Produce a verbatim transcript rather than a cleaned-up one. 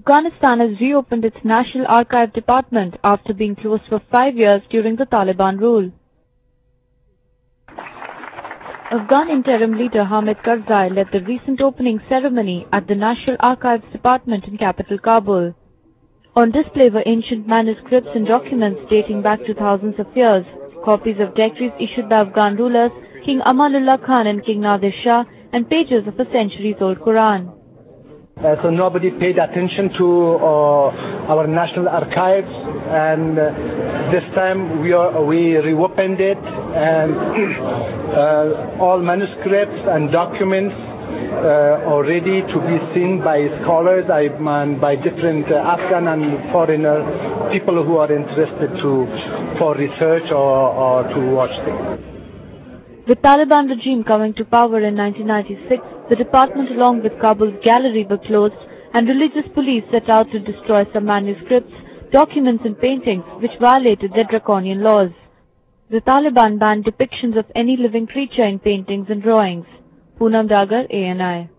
Afghanistan has reopened its National Archive Department after being closed for five years during the Taliban rule. Afghan interim leader Hamid Karzai led the recent opening ceremony at the National Archives Department in capital Kabul. On display were ancient manuscripts and documents dating back to thousands of years, copies of decrees issued by Afghan rulers King Amanullah Khan and King Nadir Shah, and pages of a centuries-old Quran. Uh, so nobody paid attention to uh, our national archives, and uh, this time we are we reopened it, and uh, all manuscripts and documents uh, are ready to be seen by scholars and by different uh, Afghan and foreigner people who are interested to for research or, or to watch things. With Taliban regime coming to power in nineteen ninety-six, the department along with Kabul's gallery were closed and religious police set out to destroy some manuscripts, documents and paintings which violated their draconian laws. The Taliban banned depictions of any living creature in paintings and drawings. Poonam Dagar, A N I.